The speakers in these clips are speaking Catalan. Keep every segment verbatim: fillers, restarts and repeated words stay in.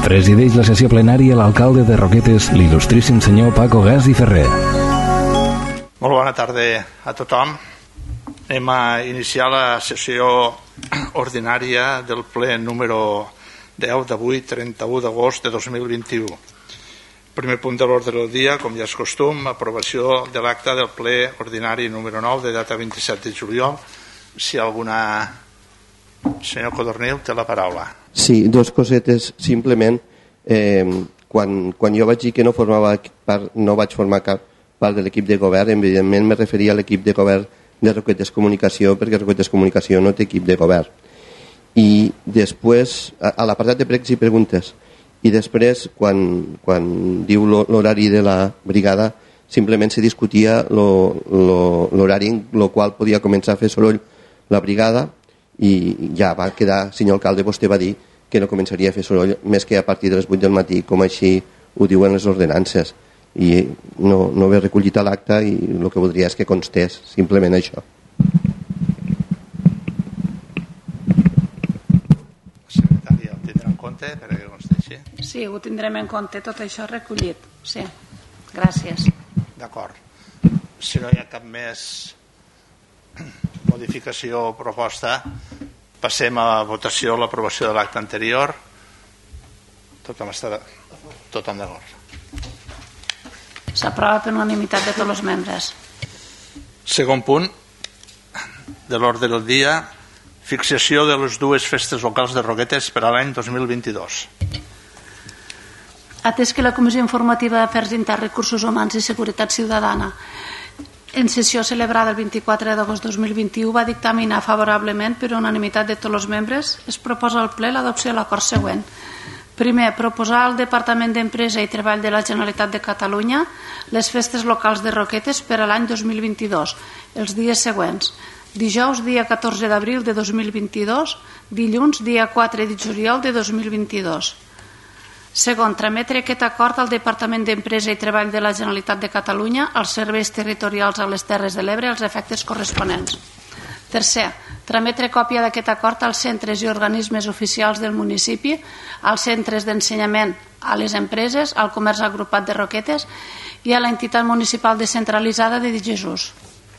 Presideix la sessió plenària l'alcalde de Roquetes, l'il·lustríssim senyor Paco Gas i Ferrer. Molt bona tarda a tothom. Anem a iniciar la sessió ordinària del ple número deu d'avui, trenta-u d'agost de dos mil vint-i-u. Primer punt de l'ordre del dia, com ja és costum, aprovació de l'acte del ple ordinari número nou de data vint-i-set de juliol. Si alguna... Senyor Codorniu, té la paraula. Sí, dos cosetes, simplement. Eh, quan, quan jo vaig dir que no, formava part, no vaig formar cap part de l'equip de govern, evidentment me referia a l'equip de govern de Roquetes Comunicació, perquè Roquetes Comunicació no té equip de govern. I després, a, a l'apartat de pregs i preguntes, i després, quan, quan diu l'horari de la brigada, simplement se discutia l'horari en el qual podia començar a fer soroll la brigada, i ja va quedar, senyor alcalde, vostè va dir que no començaria a fer soroll més que a partir de les vuit del matí, com així ho diuen les ordenances, i no, no ho he recollit a l'acte i el que voldria és que constés simplement això. Secretària, ho tindrà en compte perquè consteixi? Sí, ho tindrem en compte, tot això recollit. Sí, gràcies. D'acord. Si no hi ha cap més modificació o proposta, passem a votació l'aprovació de l'acte anterior. Tothom està tothom d'acord. S'aprova per unanimitat de tots els membres. Segon punt de l'ordre del dia, fixació de les dues festes locals de Roquetes per a l'any dos mil vint-i-dos. Atès que la Comissió Informativa d'Afers Interns, Recursos Humans i Seguretat Ciutadana en sessió celebrada el vint-i-quatre d'agost de dos mil vint-i-u va dictaminar favorablement per unanimitat de tots els membres, es proposa al ple l'adopció de l'acord següent. Primer, proposar al Departament d'Empresa i Treball de la Generalitat de Catalunya les festes locals de Roquetes per a l'any dos mil vint-i-dos, els dies següents. Dijous, dia catorze d'abril de dos mil vint-i-dos, dilluns, dia quatre de juliol de dos mil vint-i-dos. Segon, trametre aquest acord al Departament d'Empresa i Treball de la Generalitat de Catalunya als serveis territorials a les Terres de l'Ebre als efectes corresponents. Tercer, trametre còpia d'aquest acord als centres i organismes oficials del municipi, als centres d'ensenyament, a les empreses, al comerç agrupat de Roquetes i a l'entitat municipal descentralitzada de Jesús.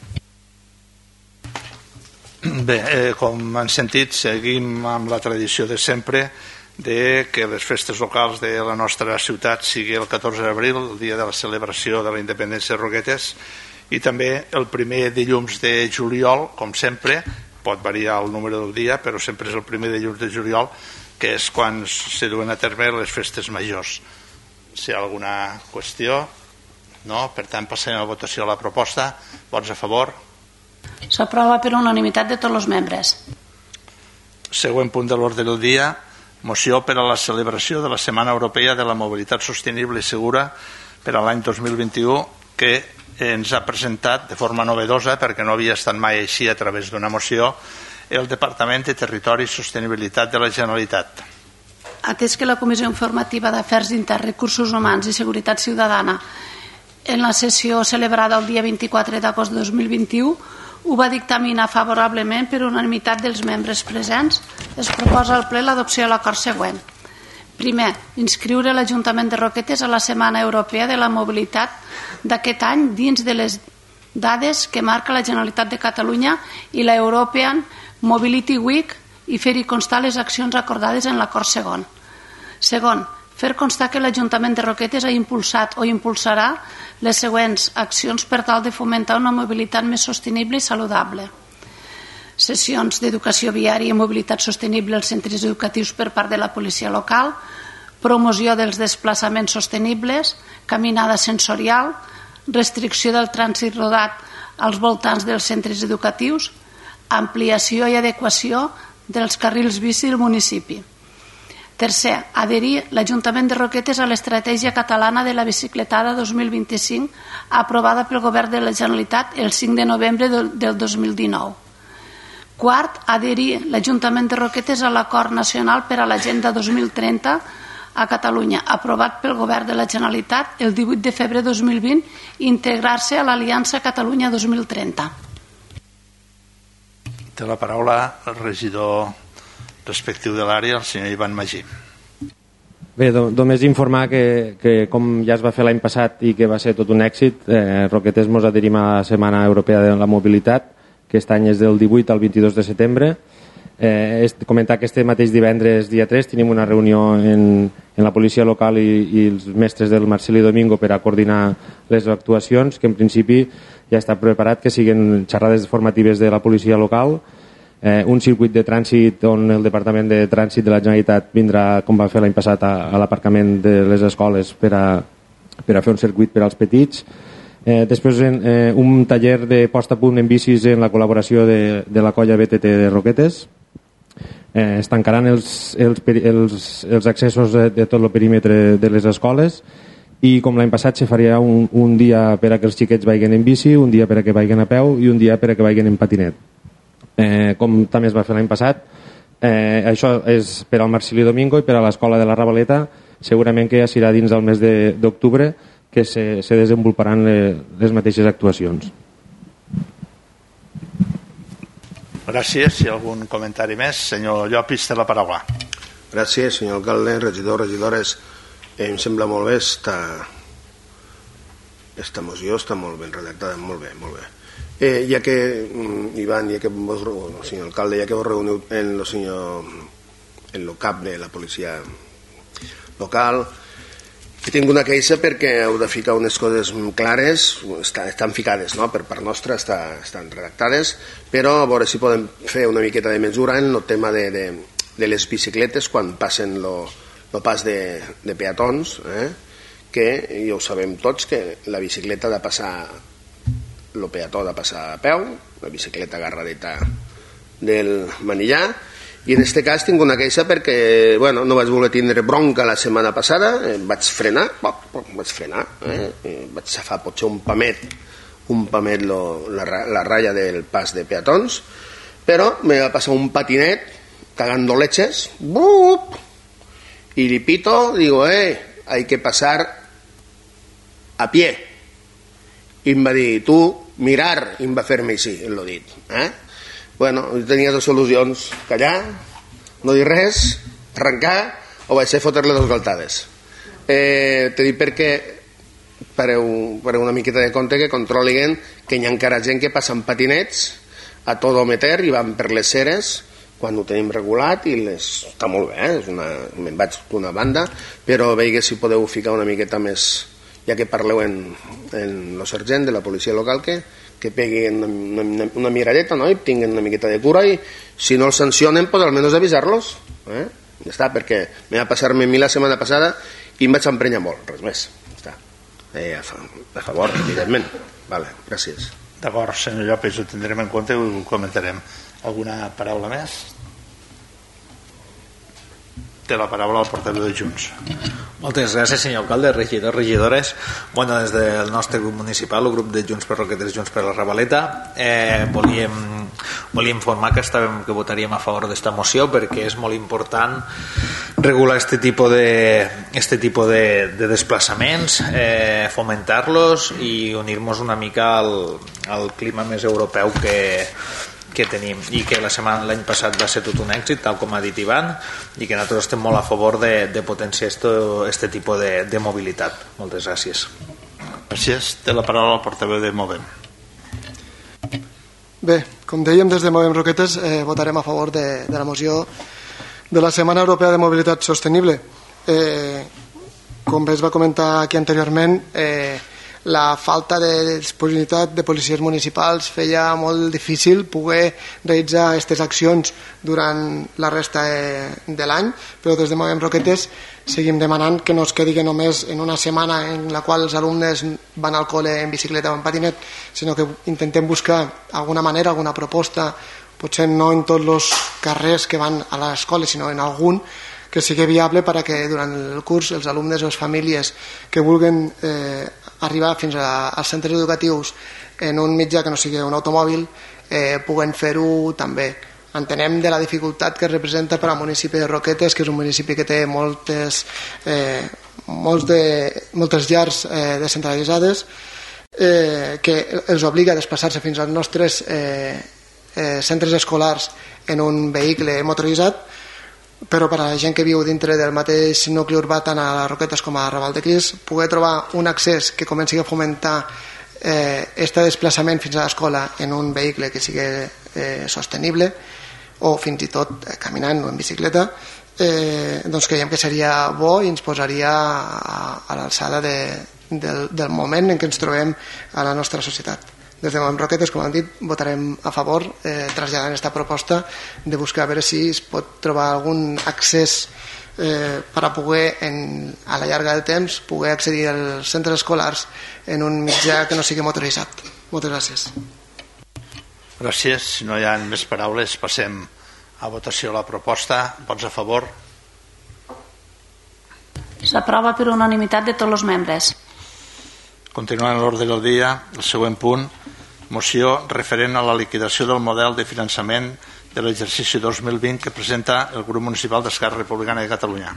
Bé, eh, com han sentit, seguim amb la tradició de sempre de que les festes locals de la nostra ciutat sigui el catorze d'abril, el dia de la celebració de la independència de Roquetes, i també el primer dilluns de juliol, com sempre, pot variar el número del dia, però sempre és el primer dilluns de juliol, que és quan se duen a terme les festes majors. Si hi ha alguna qüestió? No? Per tant, passem a votació a la proposta. Vots a favor? S'aprova per unanimitat de tots els membres. Següent punt de l'ordre del dia, moció per a la celebració de la Setmana Europea de la Mobilitat Sostenible i Segura per a l'any dos mil vint-i-u, que ens ha presentat de forma novedosa, perquè no havia estat mai així a través d'una moció, el Departament de Territori i Sostenibilitat de la Generalitat. Atès que la Comissió Informativa d'Afers Interns, Recursos Humans i Seguretat Ciutadana en la sessió celebrada el dia vint-i-quatre d'agost de dos mil vint-i-u ho va dictaminar favorablement per unanimitat dels membres presents, es proposa al ple l'adopció de l'acord següent. Primer, inscriure l'Ajuntament de Roquetes a la Setmana Europea de la Mobilitat d'aquest any dins de les dades que marca la Generalitat de Catalunya i la European Mobility Week i fer-hi constar les accions acordades en l'acord segon. Segon, fer constar que l'Ajuntament de Roquetes ha impulsat o impulsarà les següents accions per tal de fomentar una mobilitat més sostenible i saludable. Sessions d'educació viària i mobilitat sostenible als centres educatius per part de la policia local, promoció dels desplaçaments sostenibles, caminada sensorial, restricció del trànsit rodat als voltants dels centres educatius, ampliació i adequació dels carrils bici del municipi. Tercer, adherir l'Ajuntament de Roquetes a l'Estratègia Catalana de la Bicicletada dos mil vint-i-cinc aprovada pel Govern de la Generalitat el cinc de novembre del dos mil dinou. Quart, adherir l'Ajuntament de Roquetes a l'Acord Nacional per a l'Agenda dos mil trenta a Catalunya, aprovat pel Govern de la Generalitat el divuit de febrer de dos mil vint i integrar-se a l'Aliança Catalunya dos mil trenta. Té la paraula el regidor respectiu de l'àrea, el senyor Ivan Magí. Bé, només informar que, que com ja es va fer l'any passat i que va ser tot un èxit, eh, Roquetes mos adherim a la Setmana Europea de la Mobilitat, que aquest any és del divuit al vint-i-dos de setembre. Eh, comentar que este mateix divendres, dia tres, tenim una reunió en, en la policia local i, i els mestres del Marcel i Domingo per a coordinar les actuacions, que en principi ja està preparat, que siguin xerrades formatives de la policia local, Eh, un circuit de trànsit on el Departament de Trànsit de la Generalitat vindrà, com va fer l'any passat, a, a l'aparcament de les escoles per a, per a fer un circuit per als petits. Eh, després eh, un taller de posta a punt en bicis en la col·laboració de, de la colla B T T de Roquetes. Eh, es tancaran els, els, els, els accessos de, de tot el perímetre de les escoles i com l'any passat se faria un, un dia per a que els xiquets vagin en bici, un dia per a que vagin a peu i un dia per a que vagin en patinet. Eh, com també es va fer l'any passat, eh, això és per al Marcel i Domingo i per a l'escola de la Ravaleta. Segurament que ja serà dins del mes d'octubre que se, se desenvoluparan les, les mateixes actuacions. Gràcies. Si hi ha algun comentari més, senyor Llopis, té la paraula. Gràcies, senyor alcalde, regidors, regidores. Eh, em sembla molt bé esta, esta moció, està molt ben redactada, molt bé, molt bé. Eh, ja que, Ivan, ja que vos, no, senyor alcalde, ja que vos reuniu en el senyor, en el cap de la policia local, que tinc una queixa perquè heu de ficar unes coses clares, està, estan ficades, no? Per part nostra està, estan redactades, però a veure si podem fer una miqueta de mesura en el tema de, de, de les bicicletes quan passen el pas de, de peatons, eh? Que ja ho sabem tots, que la bicicleta ha de passar, el peató ha de passar a peu, la bicicleta agarradeta del manillar, i en aquest cas tinc una queixa perquè bueno, no vaig voler tindre bronca la setmana passada, eh, vaig frenar, poc, poc, vaig frenar, eh, eh, vaig safar potser un pamet, un pamet lo, la, la ratlla del pas de peatons, però me va passar un patinet cagando leches, ¡bup! Y li pito, digo, eh, hay que pasar a pie. I em va dir, tu, mirar, i em va fer-me així, el lo dit. Eh? Bueno, tenia dues solucions, callar, no dir res, arrencar, o vaig ser fotre-le dos galtades. Eh, te dic perquè pareu, pareu una miqueta de compte que controlin que hi ha encara gent que passa amb patinets a todo meter i van per les ceres quan ho tenim regulat i les... està molt bé, eh? És una... me'n vaig d'una banda, però veig si podeu ficar una miqueta més, ja que parleu en, en el sergent de la policia local, que, que peguin una, una, una miradeta, no? I tinguin una miqueta de cura i si no els sancionen, pues almenys avisar-los. Eh? Ja està, perquè me va passar-me a mi la setmana passada i em vaig emprenyar molt, res més. Ja està. Eh, a, a favor, evidentment. Vale, gràcies. D'acord, senyor Llopis, ho tindrem en compte i ho comentarem. Alguna paraula més? Té la paraula al portaveu de Junts. Moltes gràcies, senyor alcalde, regidors, regidores. Bueno, des del nostre grup municipal, el grup de Junts per Roquetes, Junts per la Ravaleta, eh, volíem, volíem informar que estàvem, que votaríem a favor d'esta moció perquè és molt important regular este tipus de, este tipus de, de desplaçaments, eh, fomentar-los i unir-nos una mica al, al clima més europeu que que tenim i que la setmana l'any passat va ser tot un èxit, tal com ha dit Ivan, i que nosaltres estem molt a favor de, de potenciar aquest tipus de, de mobilitat. Moltes gràcies. Gràcies. Té la paraula el portaveu de Movem. Bé, com dèiem, des de Movem Roquetes eh, votarem a favor de, de la moció de la Setmana Europea de Mobilitat Sostenible. Eh, com bé es va comentar aquí anteriorment, eh, la falta de disponibilitat de policies municipals feia molt difícil poder realitzar aquestes accions durant la resta de, de l'any, però des de Movem Roquetes seguim demanant que no es quedi només en una setmana en la qual els alumnes van al col·le en bicicleta o en patinet, sinó que intentem buscar alguna manera, alguna proposta, potser no en tots els carrers que van a l'escola, sinó en algun que sigui viable perquè durant el curs els alumnes o les famílies que vulguen eh, arribar fins a, als centres educatius en un mitjà que no sigui un automòbil eh, puguen fer-ho també. Entenem de la dificultat que representa per al municipi de Roquetes, que és un municipi que té moltes, eh, molts de, moltes llars eh, descentralitzades, eh, que els obliga a desplaçar-se fins als nostres eh, eh, centres escolars en un vehicle motoritzat, però per a la gent que viu dintre del mateix nucli urbà, tant a les Roquetes com a Raval de Cris, poder trobar un accés que comenci a fomentar eh, este desplaçament fins a l'escola en un vehicle que sigui eh, sostenible, o fins i tot eh, caminant o en bicicleta, eh, doncs creiem que seria bo i ens posaria a, a l'alçada de, del, del moment en què ens trobem a la nostra societat. Des de Movem Roquetes, com hem dit, votarem a favor, eh, traslladant aquesta proposta de buscar a veure si es pot trobar algun accés eh, per a poder, en, a la llarga del temps, poder accedir als centres escolars en un mitjà que no sigui motoritzat. Moltes gràcies. Gràcies. Si no hi ha més paraules, passem a votació la proposta. Vots a favor? S'aprova per unanimitat de tots els membres. Continuant l'ordre del dia, el següent punt, moció referent a la liquidació del model de finançament de l'exercici dos mil vint que presenta el grup municipal d'Esquerra Republicana de Catalunya.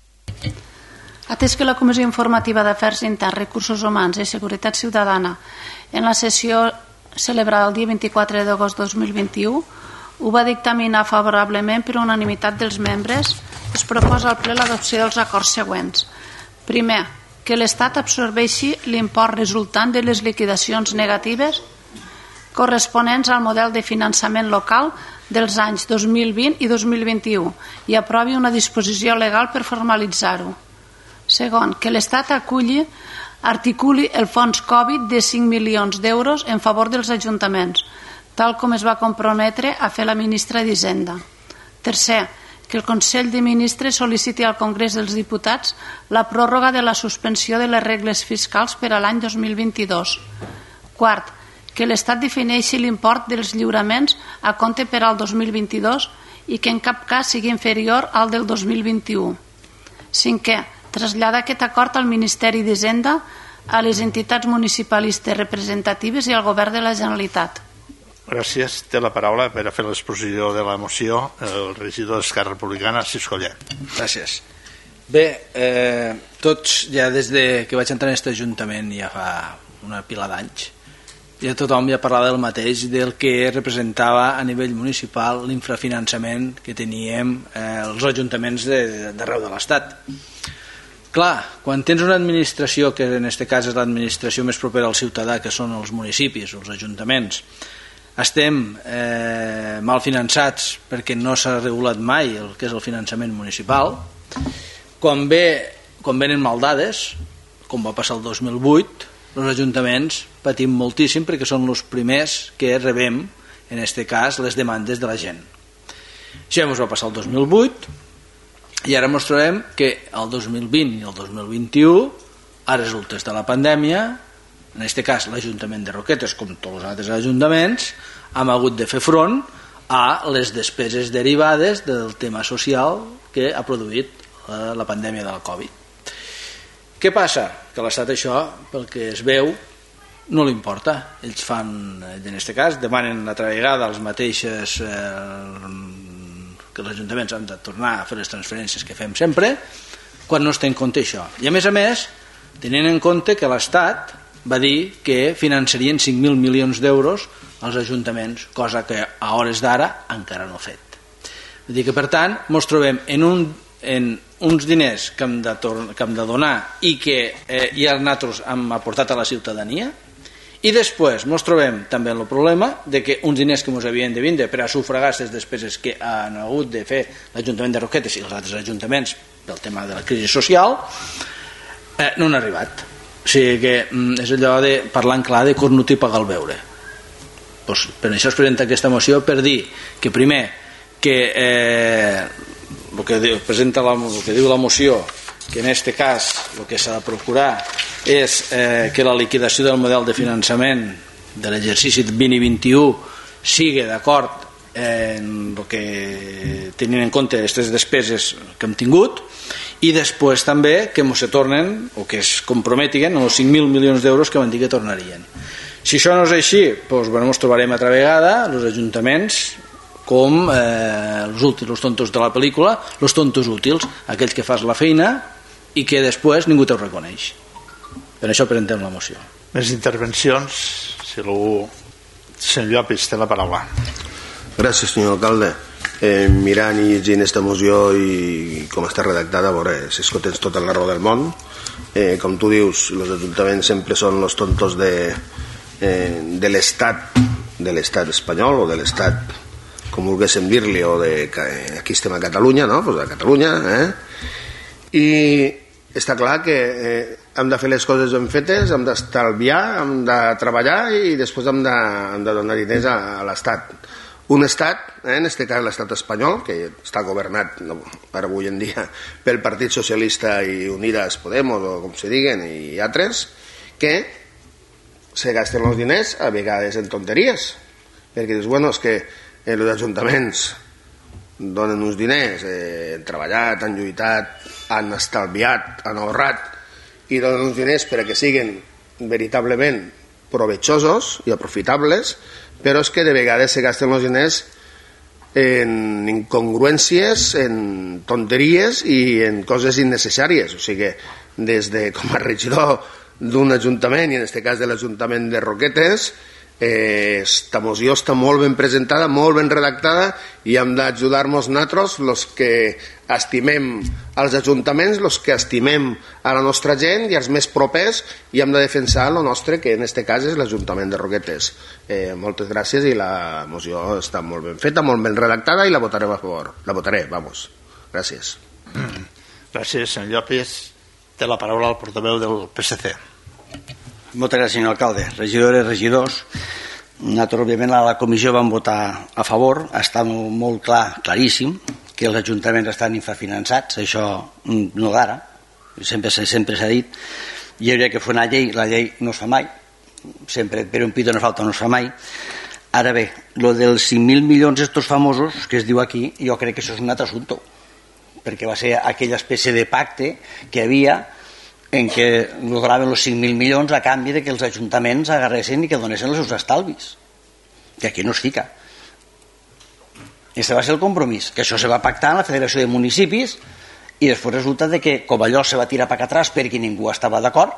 Atès que la Comissió Informativa d'Afers Interns, Recursos Humans i Seguretat Ciutadana en la sessió celebrada el dia vint-i-quatre d'agost dos mil vint-i-u ho va dictaminar favorablement per unanimitat dels membres, es proposa al ple l'adopció dels acords següents. Primer, que l'Estat absorbeixi l'import resultant de les liquidacions negatives corresponents al model de finançament local dels anys dos mil vint i dos mil vint-i-u i aprovi una disposició legal per formalitzar-ho. Segon, que l'Estat aculli, articuli el fons Covid de cinc milions d'euros en favor dels ajuntaments, tal com es va comprometre a fer la ministra d'Hisenda. Tercer, que el Consell de Ministres sol·liciti al Congrés dels Diputats la pròrroga de la suspensió de les regles fiscals per a l'any dos mil vint-i-dos. Quart, que l'Estat defineixi l'import dels lliuraments a compte per al dos mil vint-i-dos i que en cap cas sigui inferior al del dos mil vint-i-u. Cinquè, traslladar aquest acord al Ministeri d'Hisenda, a les entitats municipalistes representatives i al Govern de la Generalitat. Gràcies. Té la paraula per a fer l'exposició de la moció el regidor d'Esquerra Republicana, Cisco Collet. Gràcies. Bé, eh, tots ja des de que vaig entrar en aquest Ajuntament ja fa una pila d'anys, ja tothom ja parlava del mateix, del que representava a nivell municipal l'infrafinançament que teníem eh, els ajuntaments d'arreu de l'Estat. Clar, quan tens una administració, que en aquest cas és l'administració més propera al ciutadà, que són els municipis, els ajuntaments, estem eh, mal finançats perquè no s'ha regulat mai el que és el finançament municipal, quan, ve, quan venen maldades, com va passar el dos mil vuit, els ajuntaments patim moltíssim perquè són els primers que rebem, en aquest cas, les demandes de la gent. Això ja ens va passar el dos mil vuit i ara ens trobem que el dos mil vint i el dos mil vint-i-u, a resultes de la pandèmia, en aquest cas l'Ajuntament de Roquetes, com tots els altres ajuntaments, hem hagut de fer front a les despeses derivades del tema social que ha produït la pandèmia de la Covid. Què passa? Que a l'Estat això, pel que es veu, no li importa. Ells fan, en aquest cas, demanen l'altra vegada els mateixos eh, que els ajuntaments han de tornar a fer les transferències que fem sempre, quan no es té en compte això. I a més a més, tenint en compte que l'Estat va dir que finançarien cinc mil milions d'euros als ajuntaments, cosa que a hores d'ara encara no ha fet. Vull dir que, per tant, ens trobem en, un, en uns diners que hem de, que hem de donar i que eh, ja nosaltres hem aportat a la ciutadania, i després ens trobem també en el problema de que uns diners que ens havien de vindre per a sufragar les despeses que han hagut de fer l'Ajuntament de Roquetes i els altres ajuntaments pel tema de la crisi social eh, no han arribat. O sigui que és allò de parlar en clar de cornut i pagar el beure. Pues, per això es presenta aquesta moció, per dir que primer que eh, el que diu, presenta la, el que diu la moció, que en aquest cas el que s'ha de procurar és eh, que la liquidació del model de finançament de l'exercici vint i vint-i-u sigui d'acord en el que tenint en compte aquestes despeses que hem tingut, i després també que ens tornen o que es comprometin els cinc mil milions d'euros que van dir que tornarien. Si això no és així, doncs, bueno, ens trobarem altra vegada els ajuntaments com eh, els últims, els tontos de la pel·lícula, els tontos útils, aquells que fas la feina i que després ningú te'l reconeix. Per això presentem la moció. Més intervencions? Si algú... Senyor Llopis, té la paraula. Gràcies, senyor alcalde. eh, mirant i llegint aquesta moció i com està redactada, a veure, si és que tens tota la raó del món. Eh, com tu dius, els ajuntaments sempre són els tontos de, eh, de l'estat de l'estat espanyol o de l'estat, com volguéssim dir-li, o de, aquí estem a Catalunya, no? Pues a Catalunya, eh? I està clar que eh, hem de fer les coses ben fetes, hem d'estalviar, hem de treballar i després hem de, hem de donar diners a, a l'Estat. Un estat, eh, en aquest cas l'estat espanyol, que està governat no, per avui en dia pel Partit Socialista i Unidas Podemos, o com se diguen, i altres, que se gasten els diners a vegades en tonteries, perquè dius, bueno, és que eh, els ajuntaments donen uns diners, eh, han treballat, han lluitat, han estalviat, han ahorrat, i donen uns diners per a que siguin veritablement provechosos i aprofitables, però és que de vegades se gasten els diners en incongruències, en tonteries i en coses innecessàries. O sigui, des de com a regidor d'un ajuntament, i en aquest cas de l'Ajuntament de Roquetes, eh, esta moció està molt ben presentada, molt ben redactada, i hem d'ajudar-nos nosaltres, els que estimem els ajuntaments, els que estimem a la nostra gent i els més propers, i hem de defensar el nostre, que en aquest cas és l'Ajuntament de Roquetes. Eh, moltes gràcies, i la moció està molt ben feta, molt ben redactada, i la votarem a favor. La votaré, vamos. Gràcies. Gràcies, senyor Llopis. Té la paraula el portaveu del P S C. Moltes gràcies, senyor alcalde. Regidores, regidors, nosaltres, òbviament, a la comissió vam votar a favor. Està molt clar, claríssim, que els ajuntaments estan infrafinançats, això no d'ara, sempre sempre s'ha dit. Hi hauria que fer una llei, la llei no es fa mai, sempre per un pito no falta, no es fa mai. Ara bé, lo dels cinc mil milions estos famosos que es diu aquí, jo crec que això és un altre assumpte, perquè va ser aquella espècie de pacte que hi havia en què donaven els cinc mil milions a canvi de que els ajuntaments agarressin i que donessin els seus estalvis, que aquí no es fica. Aquest va ser el compromís, que això se va pactar en la Federació de Municipis, i després resulta de que com allò se va tirar per atràs perquè ningú estava d'acord,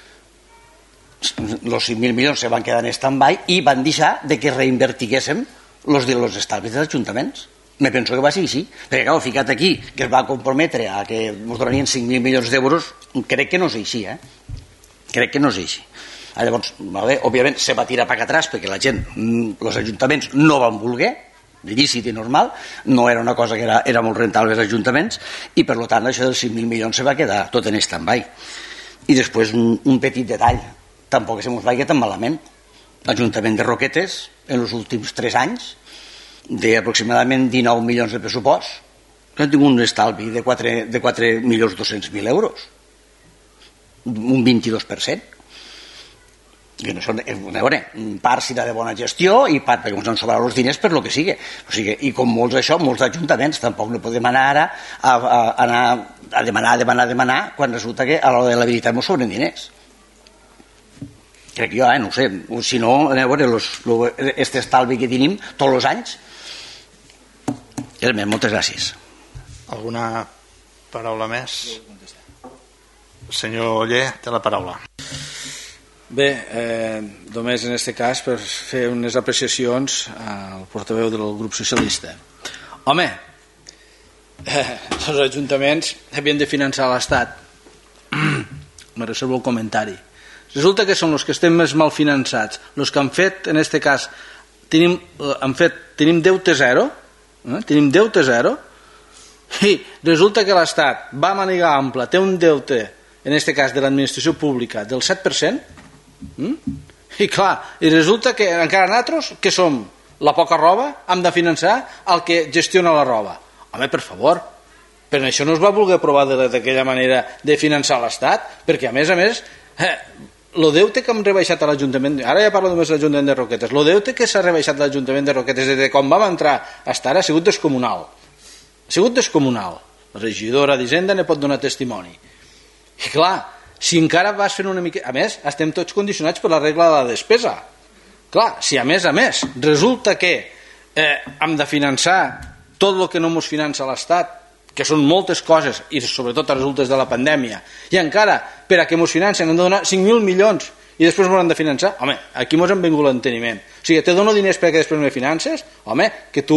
els cinc mil milions se van quedar en stand-by i van deixar de que reinvertiguéssim els estalvis dels ajuntaments. Me penso que va ser així, perquè clar, ficat aquí que es va comprometre a que ens donarien cinc mil milions d'euros, crec que no és així, eh? Crec que no és així. Llavors, bé, òbviament se va tirar per atràs perquè la gent, els ajuntaments no van voler, lícit i normal, no era una cosa que era, era molt rentable als ajuntaments, i per tant això dels cinc mil milions se va quedar tot en stand-by. I després un, un petit detall, tampoc se mos vagi tan malament. L'Ajuntament de Roquetes en els últims tres anys d'aproximadament dinou milions de pressupost, han tingut un estalvi de quatre milions dos-cents mil euros, un vint-i-dos per cent. I no són, a veure, part serà de bona gestió i part perquè ens han sobrat els diners per lo que sigui. O sigui, i com molts això, molts ajuntaments, tampoc no podem anar ara a, a, a, anar a demanar, a demanar, a demanar, quan resulta que a l'hora de la veritat ens sobren diners. Crec jo, eh, no ho sé, si no, a veure, aquest estalvi que tenim tots els anys. I res més, moltes gràcies. Alguna paraula més? Senyor Oller, té la paraula. Bé, eh, només en aquest cas per fer unes apreciacions al portaveu del grup socialista. Home, eh, els ajuntaments havien de finançar l'Estat. Me reservo el comentari. Resulta que són els que estem més mal finançats, els que han fet, en aquest cas, tenim, han fet, tenim deute zero, eh? tenim deute zero, i resulta que l'Estat va a màniga ampla, té un deute, en aquest cas de l'administració pública, del set per cent, mm? i clar, i resulta que encara nosaltres, que som la poca roba, hem de finançar el que gestiona la roba. Home, per favor, però això no es va voler aprovar d'aquella manera de finançar l'Estat, perquè a més a més, eh, el deute que hem rebaixat a l'Ajuntament, ara ja parlo només de l'Ajuntament de Roquetes, el deute que s'ha rebaixat a l'Ajuntament de Roquetes des de quan vam entrar a estar ha sigut descomunal. Ha sigut descomunal. La regidora d'Hisenda ne pot donar testimoni. I clar, si encara vas fent una mica... A més, estem tots condicionats per la regla de la despesa. Clar, si a més a més resulta que eh, hem de finançar tot el que no ens finança l'Estat, que són moltes coses, i sobretot a resultes de la pandèmia, i encara per a que ens financen han de donar cinc mil milions i després ens han de finançar, home, aquí ens han vingut l'enteniment. O sigui, te dono diners perquè després me finances, home, que tu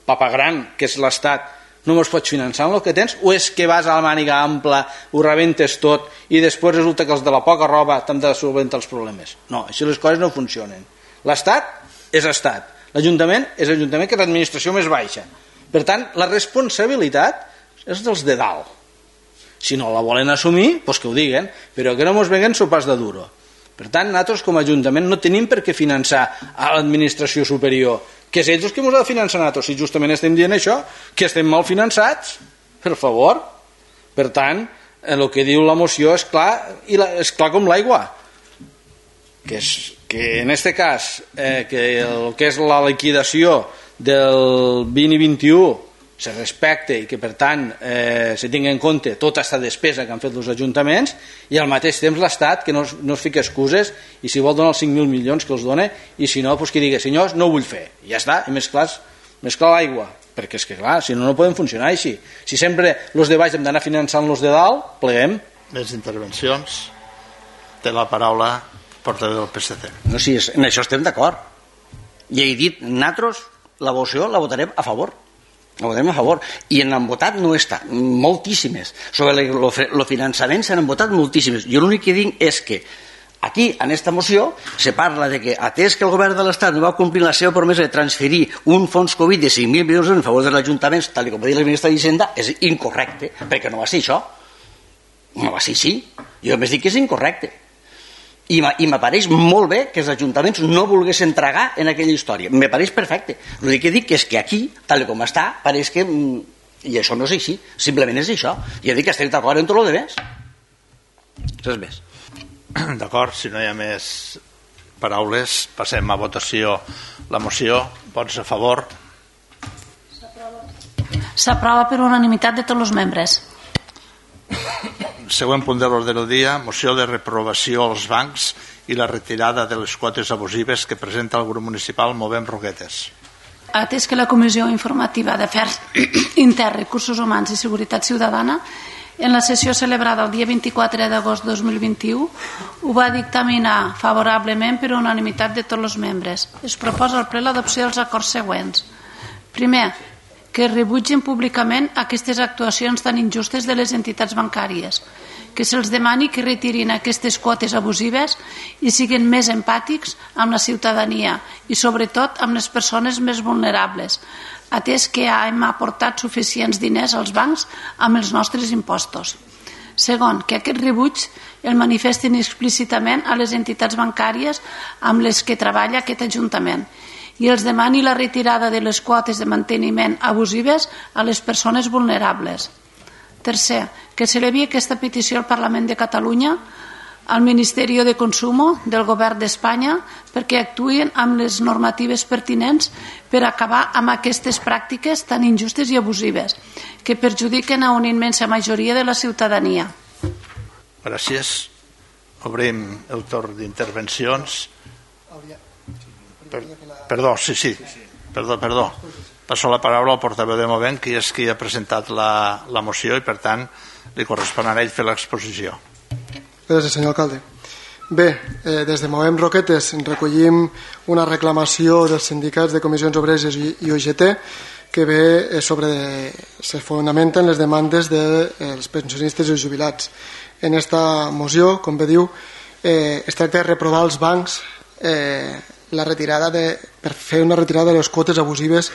papagran, que és l'Estat, no mos pots finançar amb el que tens, o és que vas a la màniga ampla, ho rebentes tot i després resulta que els de la poca roba t'han de solventar els problemes? No, així les coses no funcionen. L'Estat és Estat, l'Ajuntament és l'Ajuntament, que és l'administració més baixa. Per tant, la responsabilitat és dels de dalt. Si no la volen assumir, doncs que ho diguen, però que no mos venguen sopars de duro. Per tant, nosaltres com a Ajuntament no tenim per què finançar a l'administració superior, que és ells els que ens ha de finançar nosaltres, si justament estem dient això, que estem mal finançats, per favor. Per tant, el que diu la moció és clar, i la, és clar com l'aigua, que, és, que en aquest cas eh, que el que és la liquidació del vint i vint-i-u se respecte i que per tant eh, se tingui en compte tota aquesta despesa que han fet els ajuntaments, i al mateix temps l'Estat que no, no es fica excuses, i si vol donar els cinc mil milions que els dona, i si no, doncs que digui senyors, no ho vull fer, i ja està, i més clar, més clar l'aigua, perquè és que clar, si no, no podem funcionar així. Si sempre els de baix hem d'anar finançant els de dalt, pleguem. Més intervencions. Té la paraula portaveu del P S C. No, si és, en això estem d'acord, i he dit, nosaltres la moció la votarem a favor, la votarem a favor, i en han votat no està, moltíssimes. Sobre el finançament se n'han votat moltíssimes. Jo l'únic que dic és que aquí, en aquesta moció, se parla de que, atès que el govern de l'Estat no va complir la seva promesa de transferir un fons Covid de cinc mil milions en favor dels ajuntaments, tal com va dir el ministre d'Hisenda, és incorrecte, perquè no va ser això. No va ser així. Jo només dic que és incorrecte. I m'apareix molt bé que els ajuntaments no volguessin tragar en aquella història. M'apareix perfecte. El que dic és que aquí, tal com està, pareix que... I això no és així, simplement és això. Jo dic que estic d'acord en tot el demés. Res més. D'acord, si no hi ha més paraules, passem a votació la moció. Vots a favor? S'aprova per unanimitat de tots els membres. Següent punt de l'ordre del dia, moció de reprovació als bancs i la retirada de les quotes abusives que presenta el grup municipal Movem Roquetes. Atès que la Comissió Informativa d'Afers Interns, Recursos Humans i Seguretat Ciutadana, en la sessió celebrada el dia vint-i-quatre d'agost de dos mil vint-i-u, ho va dictaminar favorablement per unanimitat de tots els membres. Es proposa al ple l'adopció dels acords següents. Primer, que rebutgin públicament aquestes actuacions tan injustes de les entitats bancàries, que se'ls demani que retirin aquestes quotes abusives i siguin més empàtics amb la ciutadania i sobretot amb les persones més vulnerables, atès que hem aportat suficients diners als bancs amb els nostres impostos. Segon, que aquest rebuig el manifestin explícitament a les entitats bancàries amb les que treballa aquest Ajuntament i els demani la retirada de les quotes de manteniment abusives a les persones vulnerables. Tercer, que s'elevi aquesta petició al Parlament de Catalunya, al Ministeri de Consumo del Govern d'Espanya, perquè actuïn amb les normatives pertinents per acabar amb aquestes pràctiques tan injustes i abusives que perjudiquen a una immensa majoria de la ciutadania. Gràcies. Obrim el torn d'intervencions. Per, perdó, sí, sí, perdó, perdó. Passo la paraula al portaveu de Movem, que és qui ha presentat la, la moció i, per tant, li correspon a ell fer l'exposició. Gràcies, senyor alcalde. Bé, eh, des de Movem Roquetes recollim una reclamació dels sindicats de comissions obreres i U G T que ve eh, sobre, se fonamenten les demandes dels de, eh, pensionistes i jubilats. En esta moció, com bé diu, eh, es tracta de reprovar els bancs eh, la retirada de, per fer una retirada de les quotes abusives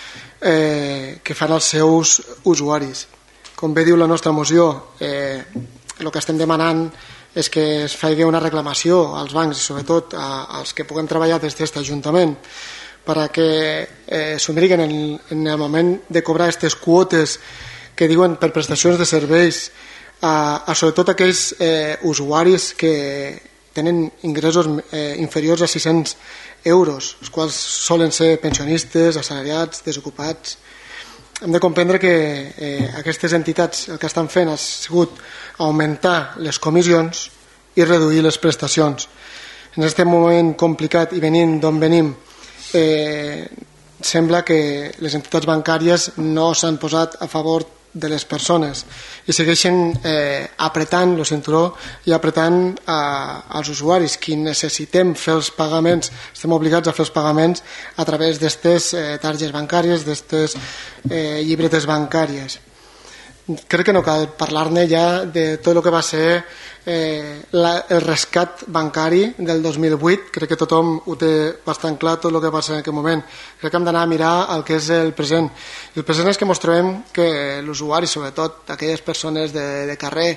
eh, que fan els seus usuaris. Com bé diu la nostra moció, eh, el que estem demanant és que es faci una reclamació als bancs i sobretot a, als que puguem treballar des d'aquest Ajuntament perquè eh, s'ho miriguen en, en el moment de cobrar aquestes quotes que diuen per prestacions de serveis a, a sobretot aquells eh, usuaris que tenen ingressos eh, inferiors a sis-cents euros, els quals solen ser pensionistes, assalariats, desocupats. Hem de comprendre que eh, aquestes entitats el que estan fent ha sigut augmentar les comissions i reduir les prestacions. En aquest moment complicat i venint d'on venim, eh, sembla que les entitats bancàries no s'han posat a favor de les persones i segueixen eh, apretant el cinturó i apretant a, als usuaris. Qui necessitem fer els pagaments, estem obligats a fer els pagaments a través d'aquestes eh, targes bancàries, d'aquestes eh, llibretes bancàries. Crec que no cal parlar-ne ja de tot el que va ser eh, la, el rescat bancari del dos mil vuit. Crec que tothom ho té bastant clar, tot el que va ser en aquell moment. Crec que hem d'anar a mirar el que és el present. I el present és que mostrem que l'usuari, sobretot aquelles persones de, de carrer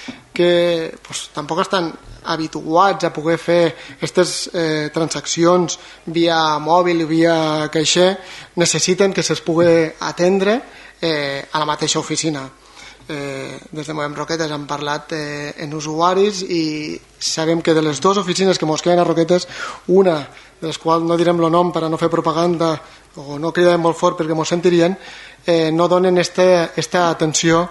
que pues, tampoc estan habituats a poder fer aquestes eh, transaccions via mòbil i via caixer, necessiten que se'ls pugui atendre eh, a la mateixa oficina. Eh, des de Movem Roquetes hem parlat eh, en usuaris i sabem que de les dues oficines que mos queden a Roquetes, una de les quals no direm el nom per a no fer propaganda o no cridem molt fort perquè mos sentirien, eh, no donen aquesta atenció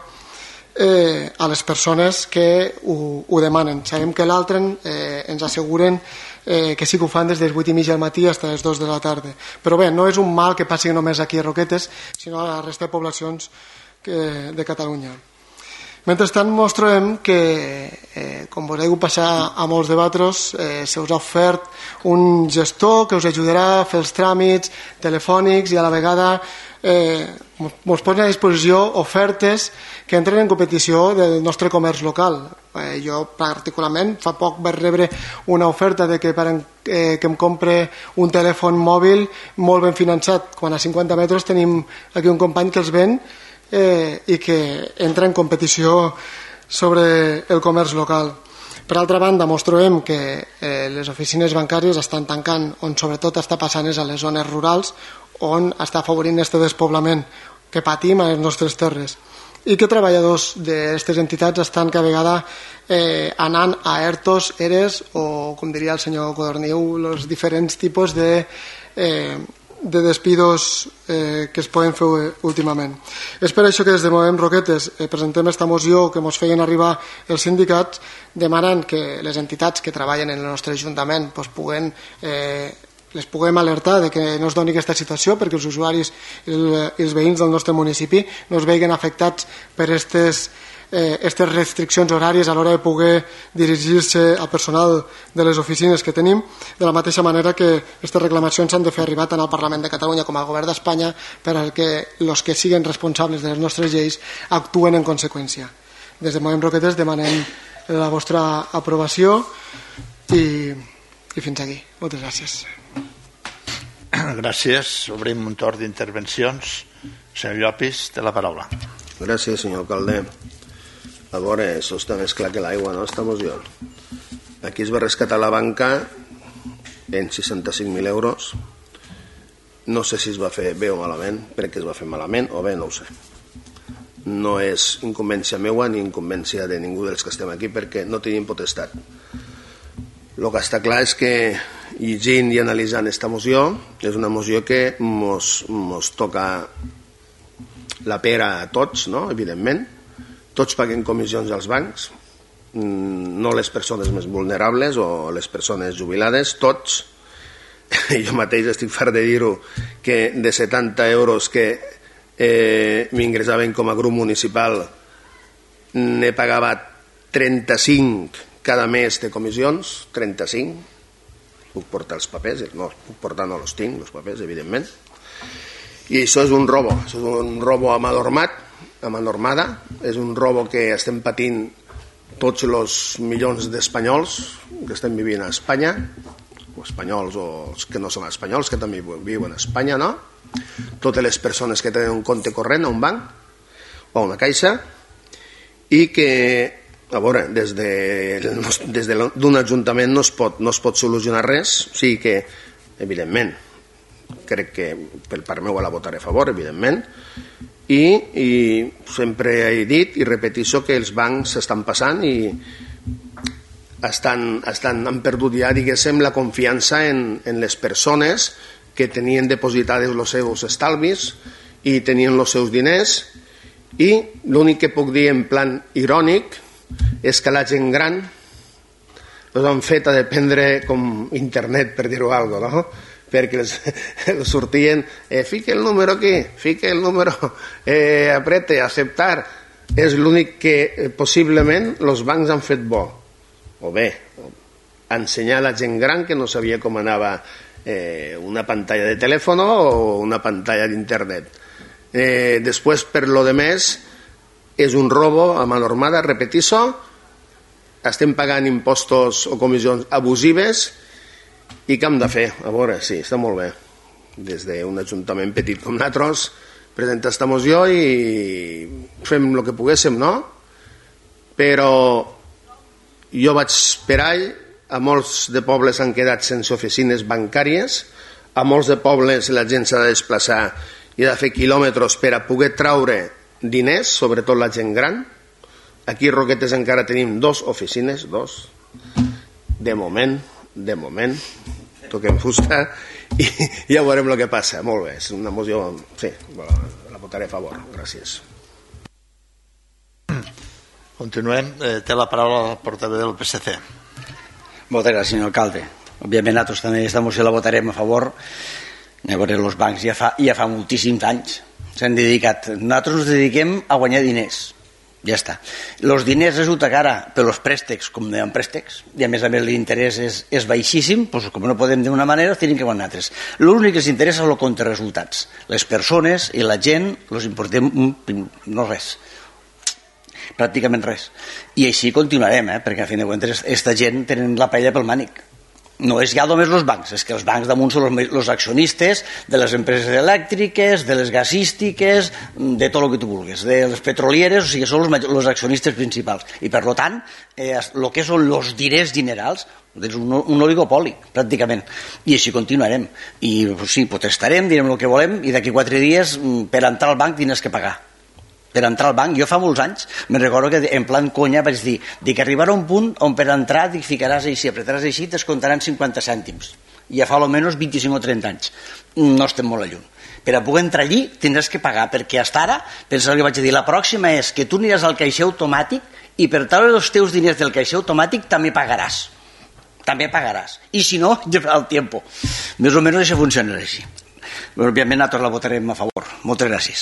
eh, a les persones que ho, ho demanen. Sabem que l'altre eh, ens asseguren eh, que sí que ho fan des de les vuit i mitja del matí fins a les dues de la tarda. Però bé, no és un mal que passi només aquí a Roquetes, sinó a la resta de poblacions que, de Catalunya. Mentrestant mos trobem que, eh, com veureu passar a molts debatros, eh, se us ha ofert un gestor que us ajudarà a fer els tràmits telefònics i a la vegada eh, mos posen a disposició ofertes que entren en competició del nostre comerç local. Eh, jo particularment fa poc vaig rebre una oferta de que, per, eh, que em compre un telèfon mòbil molt ben finançat, quan a cinquanta metres tenim aquí un company que els ven Eh, i que entra en competició sobre el comerç local. Per altra banda, mos trobem que eh, les oficines bancàries estan tancant, on sobretot està passant és a les zones rurals, on està afavorint aquest despoblament que patim a les nostres terres, i que treballadors d'aquestes entitats estan cada vegada eh, anant a ERTOs, ERES o, com diria el senyor Codorniu, els diferents tipus de eh, de despidos eh, que es poden fer últimament. És per això que des de Movem Roquetes eh, presentem esta moció que ens feien arribar els sindicats demanant que les entitats que treballen en el nostre ajuntament pues, puguen, eh, les puguem alertar de que no es doni aquesta situació perquè els usuaris i els veïns del nostre municipi no es vegin afectats per aquestes eh, aquestes restriccions horàries a l'hora de poder dirigir-se al personal de les oficines que tenim, de la mateixa manera que aquestes reclamacions s'han de fer arribar tant al Parlament de Catalunya com al Govern d'Espanya perquè els que siguin responsables de les nostres lleis actuen en conseqüència. Des de Movem Roquetes demanem la vostra aprovació i, i fins aquí. Moltes gràcies. Gràcies. Obrim un torn d'intervencions. Senyor Llopis, té la paraula. Gràcies, senyor alcalde. A veure, això està més clar que l'aigua, no? Esta moció. Aquí es va rescatar la banca en seixanta-cinc mil euros. No sé si es va fer bé o malament, crec que es va fer malament o bé, no ho sé. No és incumbència meua ni incumbència de ningú dels que estem aquí perquè no tenim potestat. El que està clar és que llegint i analitzant aquesta moció és una moció que mos, mos toca la pera a tots, no? Evidentment. Tots paguen comissions als bancs, no les persones més vulnerables o les persones jubilades, tots. Jo mateix estic fart de dir-ho que de setanta euros que eh, m'ingressaven com a grup municipal ne pagava trenta-cinc cada mes de comissions, trenta-cinc. Puc portar els papers, no, puc portar, no els tinc, els papers, evidentment. I això és un robo, això és un robo a mà dormat, a mà normada, és un robo que estem patint tots els milions d'espanyols que estem vivint a Espanya, o espanyols o els que no són espanyols, que també viuen a Espanya, no? Totes les persones que tenen un compte corrent a un banc o a una caixa i que, a veure, des de, des d'un ajuntament no es pot, no es pot solucionar res, o sigui que, evidentment, crec que per part meva la votaré a favor, evidentment, i, i sempre he dit i repeteixo que els bancs s'estan passant i estan, estan, han perdut ja, diguéssim, la confiança en, en les persones que tenien depositades els seus estalvis i tenien els seus diners, i l'únic que puc dir en plan irònic és que la gent gran els han fet a dependre com internet, per dir-ho alguna cosa, no? perquè els, els sortien, eh, fique el número aquí, fique el número, eh, aprete, acceptar. És l'únic que eh, possiblement els bancs han fet bo, o bé, ensenyar a la gent gran que no sabia com anava eh, una pantalla de telèfon o una pantalla d'internet. Eh, després, per lo de més, és un robo a mà normada, repetizo, estem pagant impostos o comissions abusives i què hem de fer? A veure, sí, està molt bé. Des d'un ajuntament petit com nosaltres, presenta esta moció i fem el que poguéssim, no? Però jo vaig per all, a molts de pobles han quedat sense oficines bancàries, a molts de pobles la gent s'ha de desplaçar i ha de fer quilòmetres per a poder traure diners, sobretot la gent gran. Aquí a Roquetes encara tenim dos oficines, dos. De moment, de moment, toquem fusta i ja veurem el que passa. Molt bé, és una moció, sí, la votaré a favor. Gràcies. Continuem. Eh, té la paraula el portaveu del P S C. Moltes gràcies, senyor alcalde. Òbviament, nosaltres també aquesta moció la votarem a favor. A veure, els bancs ja fa, ja fa moltíssims anys s'han dedicat. Nosaltres ens dediquem a guanyar diners. Ja està. Els diners resulta que ara, per els préstecs, com dèiem préstecs, i a més a més l'interès és, és baixíssim, doncs com no podem d'una manera, tenim que guanyar altres. L'únic que ens interessa és el contrarresultats. Les persones i la gent els importem no res. Pràcticament res. I així continuarem, eh? Perquè a fin de comptes aquesta gent tenen la paella pel mànic. No és ja només els bancs, és que els bancs damunt són els accionistes de les empreses elèctriques, de les gasístiques, de tot el que tu vulguis, de les petrolieres, o sigui, són els accionistes principals. I per tant, eh, el que són els diners generals és un, un oligopoli, pràcticament. I així continuarem. I sí, protestarem, direm el que volem, i d'aquí quatre dies, per entrar al banc, tindràs que pagar. Per entrar al banc, jo fa molts anys me'n recordo que en plan conya vaig dir que arribarà un punt on per entrar et ficaràs així, apretaràs així i descomptaran cinquanta cèntims. Ja fa almenys vint-i-cinc o trenta anys. No estem molt a lluny. Per a poder entrar allí tindràs que pagar, perquè fins ara, pensa que vaig dir, la pròxima és que tu aniràs al caixer automàtic i per treure els teus diners del caixer automàtic també pagaràs. També pagaràs. I si no, llevarà el tiempo. Més o menys això funcionarà així. Però, òbviament, nosaltres la votarem a favor. Moltes gràcies.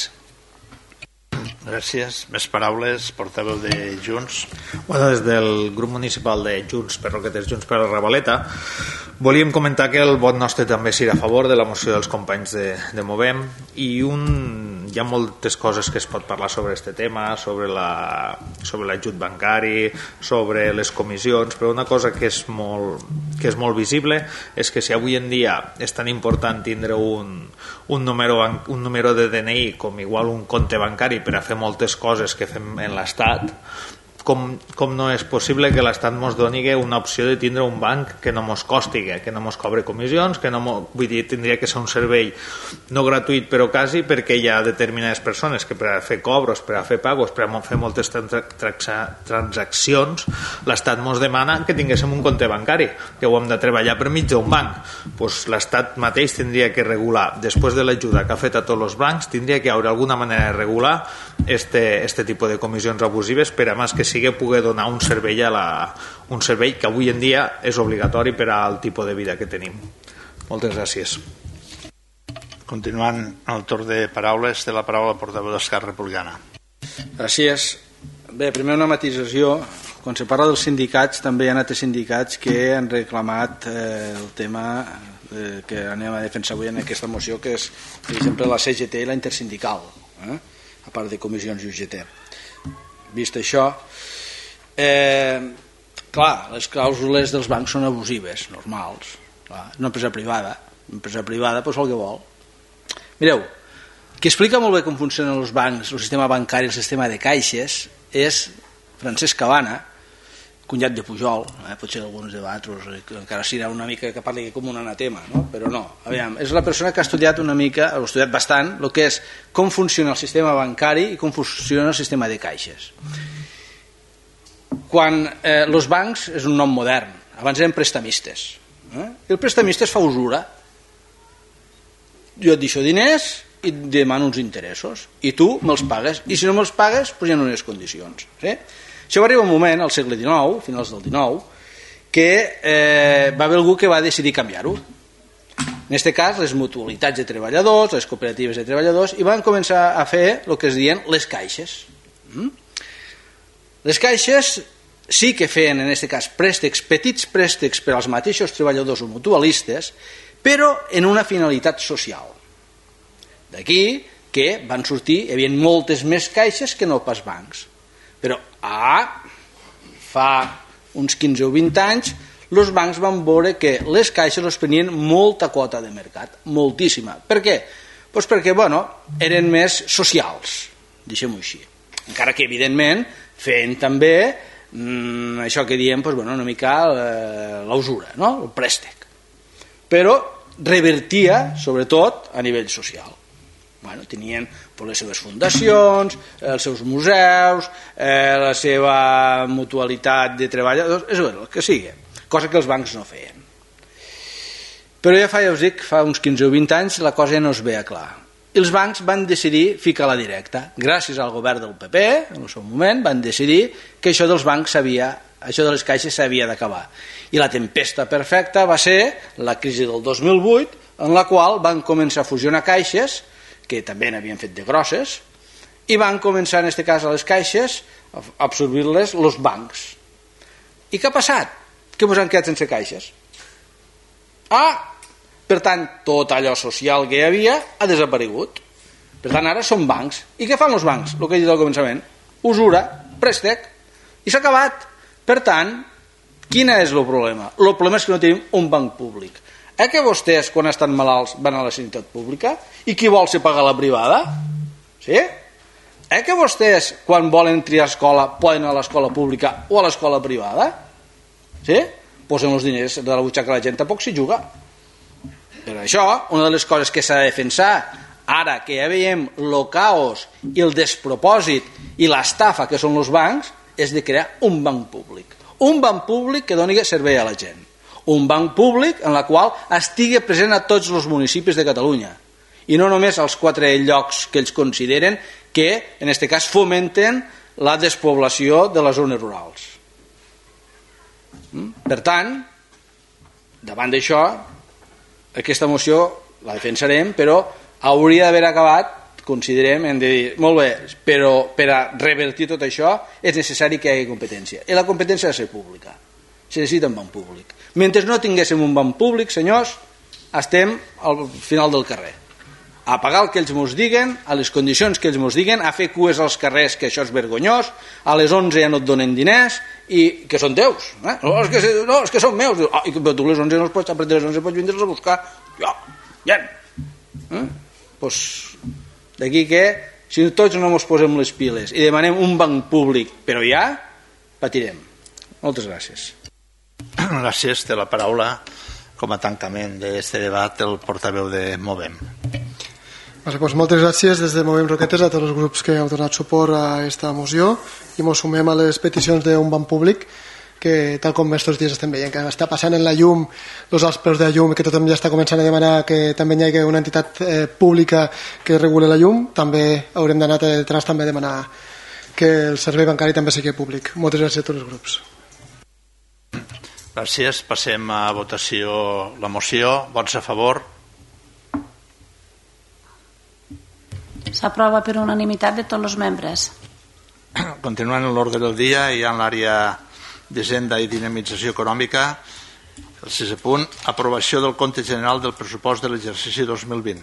Gràcies. Més paraules, portaveu de Junts. Bueno, des del grup municipal de Junts per Roquetes, Junts per la Ravaleta, volíem comentar que el vot nostre també serà a favor de la moció dels companys de, de Movem, i un, hi ha moltes coses que es pot parlar sobre aquest tema, sobre la, sobre l'ajut bancari, sobre les comissions, però una cosa que és molt, que és molt visible és que si avui en dia és tan important tindre un, un, número, un número de D N I com igual un compte bancari per a fer moltes coses que fem en l'Estat, com, com no és possible que l'Estat ens doni una opció de tindre un banc que no ens costi, que no ens cobre comissions, que no mos, vull dir, tindria que ser un servei no gratuït però quasi, perquè hi ha determinades persones que per a fer cobros, per a fer pagos, per a fer moltes tra tra transaccions, l'Estat ens demana que tinguéssim un compte bancari, que ho hem de treballar per mig d'un banc. Pues l'Estat mateix tindria que regular, després de l'ajuda que ha fet a tots els bancs, tindria que haver alguna manera de regular este, este tipus de comissions abusives per a més que sigui poder donar un servei a la, un servei que avui en dia és obligatori per al tipus de vida que tenim. Moltes gràcies. Continuant el torn de paraules, té la paraula el portaveu d'Esquerra Republicana. Gràcies. Bé, primer una matisació. Quan se parla dels sindicats, també hi ha altres sindicats que han reclamat eh, el tema eh, que anem a defensar avui en aquesta moció, que és, per exemple, la C G T i la intersindical, eh? A part de comissions i U G T. Vist això, eh, clar, les clàusules dels bancs són abusives, normals. Clar, una empresa privada, una empresa privada doncs el que vol. Mireu, qui explica molt bé com funcionen els bancs, el sistema bancari, el sistema de caixes, és Francesc Cabana, cunyat de Pujol, eh? Potser alguns de vosaltres encara serà una mica que parli com un anatema, no? Però no, aviam, és la persona que ha estudiat una mica, ha estudiat bastant, el que és com funciona el sistema bancari i com funciona el sistema de caixes. Quan eh, els bancs és un nom modern, abans eren prestamistes, eh? El prestamista es fa usura, jo et deixo diners i et demano uns interessos i tu me'ls pagues, i si no me'ls pagues doncs hi ha unes condicions, sí? Això va arribar un moment, al segle dinou, finals del dinou, que eh, va haver algú que va decidir canviar-ho. en aquest cas les mutualitats de treballadors, les cooperatives de treballadors, i van començar a fer el que es diuen les caixes. Les caixes sí que feien en aquest cas préstecs, petits préstecs per als mateixos treballadors o mutualistes, però en una finalitat social. D'aquí que van sortir, hi havia moltes més caixes que no pas bancs. Però ah, fa uns quinze o vint anys els bancs van veure que les caixes els prenien molta quota de mercat, moltíssima. Per què? Pues perquè bueno, eren més socials, deixem-ho així. Encara que evidentment feien també mmm, això que diem pues, bueno, una mica eh, l'usura, no? El préstec. Però revertia sobretot a nivell social. Bueno, tenien pues, les seves fundacions, els seus museus, eh, la seva mutualitat de treballadors, és el que sigui, cosa que els bancs no feien. Però ja fa, ja us dic, fa uns quinze o vint anys la cosa ja no es veia clar. I els bancs van decidir ficar-la directa. Gràcies al govern del P P, en el seu moment, van decidir que això dels bancs s'havia, això de les caixes s'havia d'acabar. I la tempesta perfecta va ser la crisi del dos mil vuit, en la qual van començar a fusionar caixes, que també n'havien fet de grosses, i van començar, en aquest cas, a les caixes, a absorbir-les els bancs. I què ha passat? Que ens han quedat sense caixes. Ah! Per tant, tot allò social que hi havia ha desaparegut. Per tant, ara són bancs. I què fan els bancs? El que he dit al començament. Usura, préstec, i s'ha acabat. Per tant, quin és el problema? El problema és que no tenim un banc públic. Eh que vostès, quan estan malalts, van a la sanitat pública? I qui vol se paga la privada? Sí? Eh que vostès, quan volen triar escola, poden anar a l'escola pública o a l'escola privada? Sí? Posen els diners de la butxaca la gent, tampoc s'hi juga. Per això, una de les coses que s'ha de defensar, ara que ja veiem el caos i el despropòsit i l'estafa que són els bancs, és de crear un banc públic. Un banc públic que doni servei a la gent. Un banc públic en la qual estigui present a tots els municipis de Catalunya i no només als quatre llocs que ells consideren que, en aquest cas, fomenten la despoblació de les zones rurals. Per tant, davant d'això, aquesta moció la defensarem, però hauria d'haver acabat, considerem, hem de dir, molt bé, però per a revertir tot això és necessari que hi hagi competència. I la competència ha de ser pública. Se necessita un banc públic. Mentre no tinguéssim un banc públic, senyors, estem al final del carrer. A pagar el que ells ens diguen, a les condicions que ells ens diguen, a fer cues als carrers, que això és vergonyós, a les onze ja no et donen diners, i que són teus. Eh? No, és que, no, és que són meus. Ah, i però tu les onze no els pots, a partir de les onze pots vindre-los a buscar. Jo, ja. Eh? Pues, d'aquí que, si tots no ens posem les piles i demanem un banc públic, però ja, patirem. Moltes gràcies. Gràcies. Té la paraula com a tancament d'aquest debat el portaveu de Movem. Pues moltes gràcies des de Movem Roquetes a tots els grups que heu donat suport a aquesta moció i ens sumem a les peticions d'un banc públic que tal com aquests dies estem veient que està passant en la llum, els alts preus de la llum, que tothom ja està començant a demanar que també hi hagi una entitat eh, pública que regule la llum, també haurem d'anar detrás també a demanar que el servei bancari també sigui públic. Moltes gràcies a tots els grups. Gràcies. Passem a votació la moció. Vots a favor? S'aprova per unanimitat de tots els membres. Continuant en l'ordre del dia, hi ha en l'àrea d'Hisenda i Dinamització Econòmica el sisè punt, aprovació del compte general del pressupost de l'exercici dos mil vint.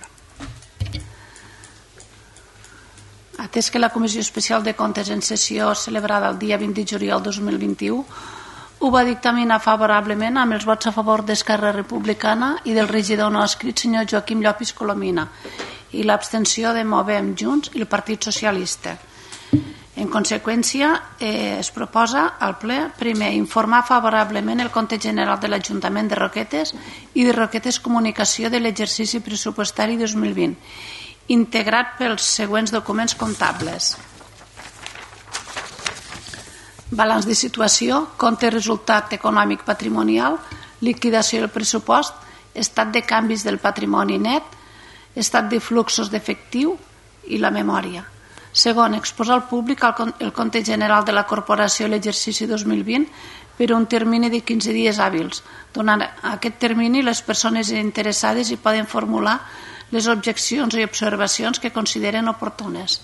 Atès que la Comissió Especial de Comptes en sessió celebrada el dia vint de juliol dos mil vint-i-u ho va dictaminar favorablement amb els vots a favor d'Esquerra Republicana i del regidor no escrit senyor Joaquim Llopis Colomina i l'abstenció de Movem Junts i el Partit Socialista. En conseqüència, eh, es proposa al ple, primer, informar favorablement el compte general de l'Ajuntament de Roquetes i de Roquetes Comunicació de l'exercici pressupostari dos mil vint, integrat pels següents documents comptables. Balanç de situació, compte resultat econòmic patrimonial, liquidació del pressupost, estat de canvis del patrimoni net, estat de fluxos d'efectiu i la memòria. Segon, exposar al públic el compte general de la Corporació l'exercici dos mil vint per un termini de quinze dies hàbils. Durant aquest termini, les persones interessades hi poden formular les objeccions i observacions que consideren oportunes.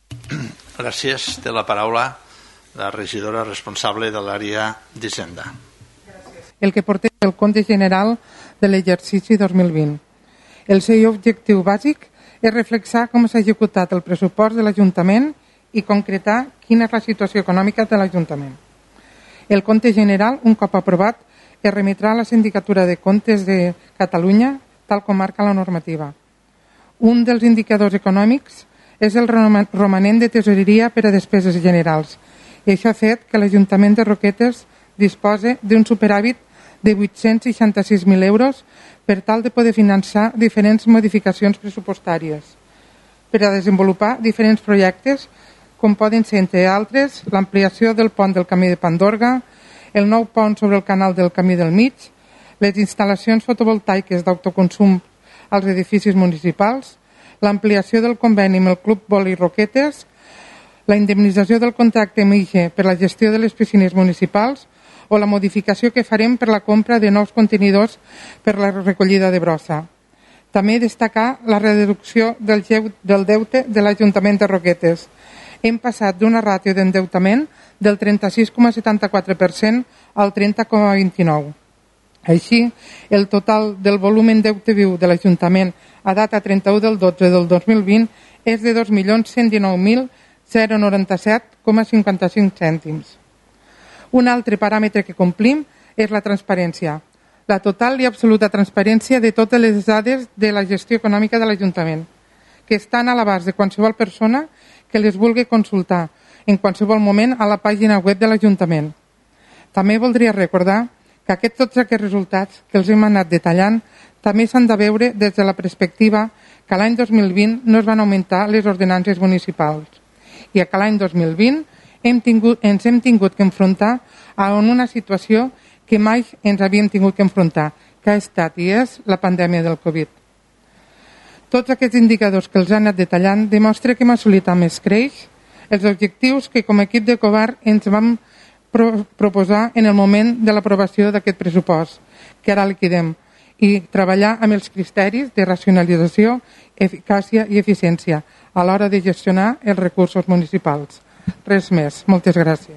Gràcies. Té la paraula la regidora responsable de l'àrea d'Hisenda. El que portem el compte general de l'exercici dos mil vint. El seu objectiu bàsic és reflexar com s'ha executat el pressupost de l'Ajuntament i concretar quina és la situació econòmica de l'Ajuntament. El compte general, un cop aprovat, es remetrà a la Sindicatura de Comptes de Catalunya, tal com marca la normativa. Un dels indicadors econòmics és el romanent de tesoreria per a despeses generals, i això ha fet que l'Ajuntament de Roquetes disposa d'un superàvit de vuit-cents seixanta-sis mil euros per tal de poder finançar diferents modificacions pressupostàries per a desenvolupar diferents projectes, com poden ser, entre altres, l'ampliació del pont del Camí de Pandorga, el nou pont sobre el canal del Camí del Mig, les instal·lacions fotovoltaiques d'autoconsum als edificis municipals, l'ampliació del conveni amb el Club Vòlei Roquetes, la indemnització del contracte amb I G E per la gestió de les piscines municipals o la modificació que farem per la compra de nous contenidors per la recollida de brossa. També destacar la reducció del deute de l'Ajuntament de Roquetes. Hem passat d'una ràtio d'endeutament del trenta-sis coma setanta-quatre per cent al trenta coma vint-i-nou per cent. Així, el total del volum en deute viu de l'Ajuntament a data trenta-u del dotze del dos mil vint és de dos milions cent dinou mil noranta-set coma cinquanta-cinc cèntims. Un altre paràmetre que complim és la transparència, la total i absoluta transparència de totes les dades de la gestió econòmica de l'Ajuntament, que estan a l'abast de qualsevol persona que les vulgui consultar en qualsevol moment a la pàgina web de l'Ajuntament. També voldria recordar que aquests, tots aquests resultats que els hem anat detallant també s'han de veure des de la perspectiva que l'any dos mil vint no es van augmentar les ordenances municipals i que l'any dos mil vint hem tingut, ens hem tingut que enfrontar a una situació que mai ens havíem tingut que enfrontar, que ha estat i és la pandèmia del Covid. Tots aquests indicadors que els han anat detallant demostren que hem assolit amb escreix els objectius que com a equip de govern ens vam pro proposar en el moment de l'aprovació d'aquest pressupost, que ara liquidem, i treballar amb els criteris de racionalització, eficàcia i eficiència a l'hora de gestionar els recursos municipals. Res més. Moltes gràcies.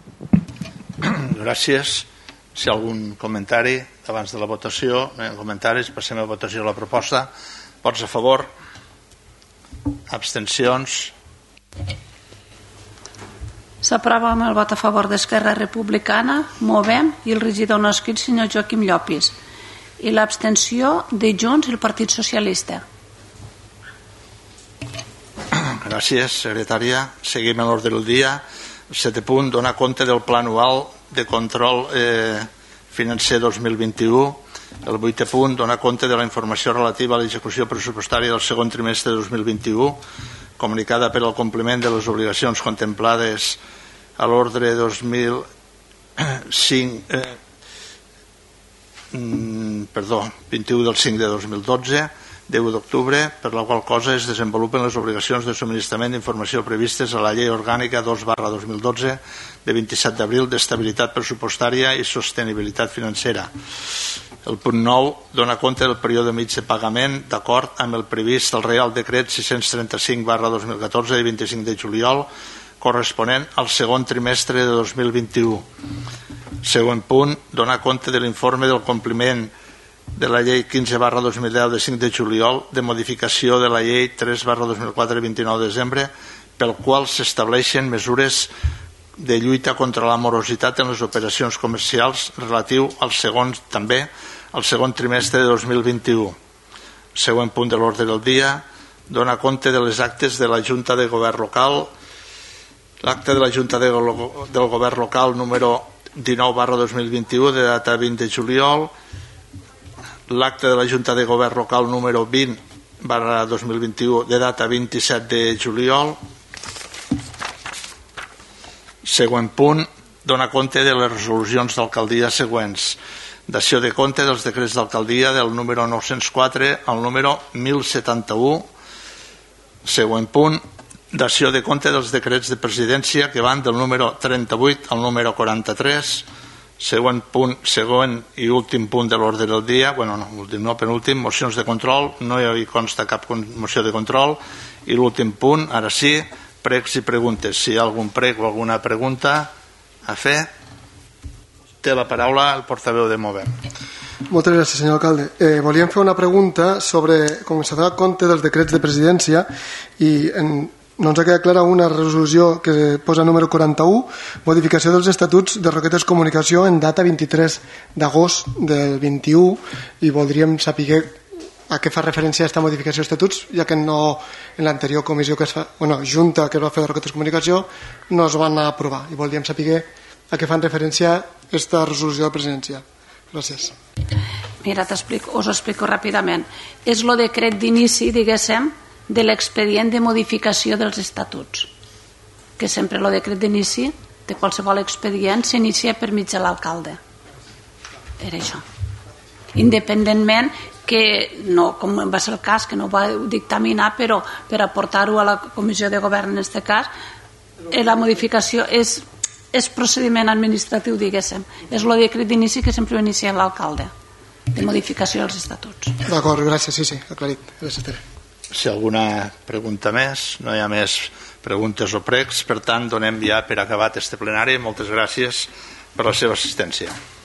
Gràcies. Si hi ha algun comentari abans de la votació, eh, comentaris, passem a votació la proposta. Vots a favor? Abstencions? S'aprova amb el vot a favor d'Esquerra Republicana, Movem i el regidor no escrit, senyor Joaquim Llopis, i l'abstenció de Junts i el Partit Socialista. Gràcies, secretària. Seguim en l'ordre del dia. El setè punt, donar compte del Pla Anual de Control eh, Financer dos mil vint-i-u. El vuitè punt, donar compte de la informació relativa a l'execució pressupostària del segon trimestre de dos mil vint-i-u, comunicada per al compliment de les obligacions contemplades a l'ordre dos mil cinc, eh, perdó, vint-i-u del cinc de dos mil dotze, deu d'octubre, per la qual cosa es desenvolupen les obligacions de subministrament d'informació previstes a la Llei Orgànica dos barra dos mil dotze de vint-i-set d'abril d'estabilitat pressupostària i sostenibilitat financera. El punt nou dona compte del període mig de pagament d'acord amb el previst al Reial Decret sis-cents trenta-cinc barra dos mil catorze de vint-i-cinc de juliol corresponent al segon trimestre de dos mil vint-i-u. Següent punt, donar compte de l'informe del compliment de la llei quinze barra dos mil deu de cinc de juliol de modificació de la llei tres barra dos mil quatre de vint-i-nou de desembre pel qual s'estableixen mesures de lluita contra la morositat en les operacions comercials relatiu al segon, també al segon trimestre de dos mil vint-i-u. Següent punt de l'ordre del dia, dona compte de les actes de la Junta de Govern Local. L'acte de la Junta de, del Govern Local número dinou barra dos mil vint-i-u de data vint de juliol, l'acte de la Junta de Govern Local número vint barra dos mil vint-i-u de data vint-i-set de juliol. Següent punt, dona compte de les resolucions d'alcaldia següents. Dació de compte dels decrets d'alcaldia del número nou-cents quatre al número mil setanta-u. Següent punt, dació de compte dels decrets de presidència que van del número trenta-vuit al número quaranta-tres. Següent punt, segon i últim punt de l'ordre del dia, bueno, no, últim no, penúltim, mocions de control, no hi consta cap moció de control, i l'últim punt, ara sí, pregs i preguntes. Si hi ha algun preg o alguna pregunta a fer, té la paraula el portaveu de Movem. Moltes gràcies, senyor alcalde. Eh, volíem fer una pregunta sobre com s'ha donat compte dels decrets de presidència i en, no ens ha quedat clara una resolució que posa número quaranta-u, modificació dels estatuts de Roquetes Comunicació en data vint-i-tres d'agost del vint-i-u, i voldríem saber a què fa referència a aquesta modificació d'estatuts, ja que no en l'anterior comissió que es fa, bueno, junta que es va fer de Roquetes Comunicació no es van aprovar, i voldríem saber a què fan referència aquesta resolució de presidència. Gràcies. Mira, t'explico, us ho explico ràpidament. És el decret d'inici, diguéssim, de l'expedient de modificació dels estatuts, que sempre el decret d'inici de qualsevol expedient s'inicia per mig de l'alcalde. Era això. Independentment que, no, com va ser el cas, que no ho va dictaminar, però per aportar-ho a la comissió de govern en aquest cas, la modificació és, és procediment administratiu, diguéssim. És el decret d'inici que sempre ho inicia l'alcalde, de modificació dels estatuts. D'acord, gràcies, sí, sí, aclarit. Gràcies, Tere. Si alguna pregunta més, no hi ha més preguntes o pregs, per tant donem ja per acabat este plenari. Moltes gràcies per la seva assistència.